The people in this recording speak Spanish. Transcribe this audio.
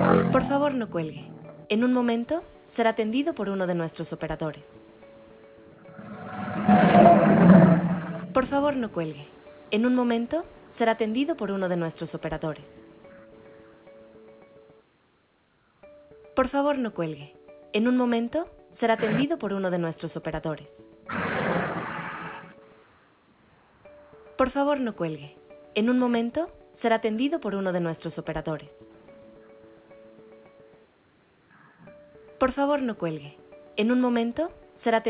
Por favor, no cuelgue. En un momento será atendido por uno de nuestros operadores. Por favor, no cuelgue. En un momento será atendido por uno de nuestros operadores. Por favor, no cuelgue. En un momento será atendido por uno de nuestros operadores. Por favor, no cuelgue. En un momento será atendido por uno de nuestros operadores. Por favor, no cuelgue. En un momento será atendido